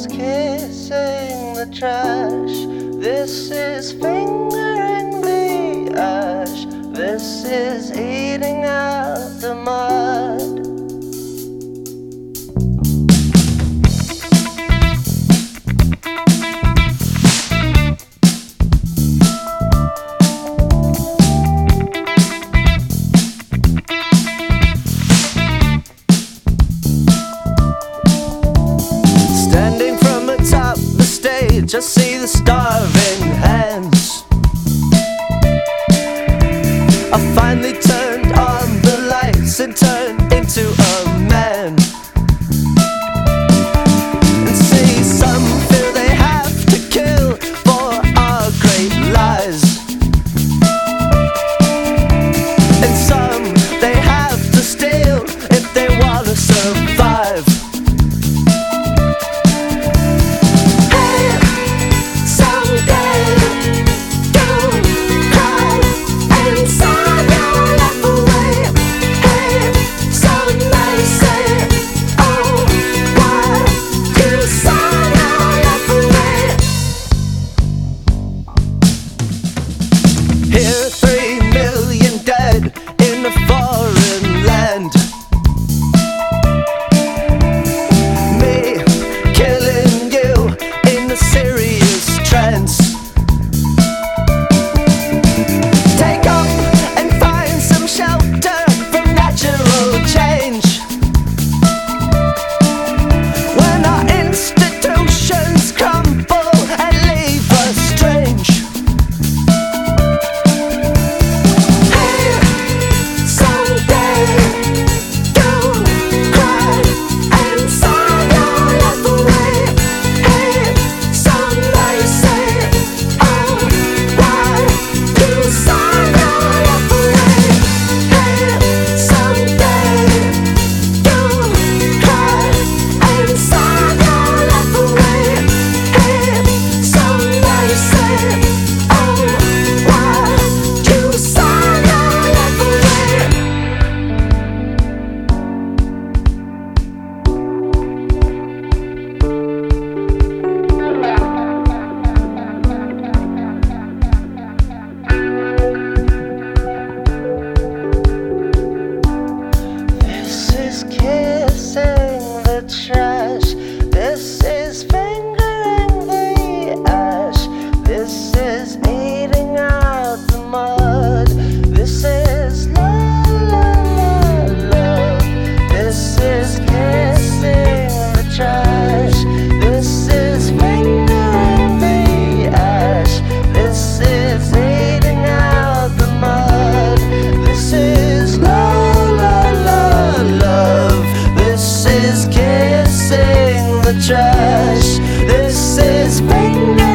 is kissing the trash. This is fingering the ash. This is eating out the mud. Just see the starving hands. I finally turned on the lights and turned into a man. And see, some feel they have to kill for our great lies, and some they have to steal if they want to survive. Here, 3 million dead in a foreign land. Me killing you in a serious trance. Take up and find some shelter from natural change. When our institutions crumble and leave us strange. Kissing the trash. This is fingering the ash. This is eating out the mud. This is love, love, love. This is kissing the trash. This is fingering the ash. This is eating out the mud. This is love, love, love, love. This is kissing the trash. This is fingering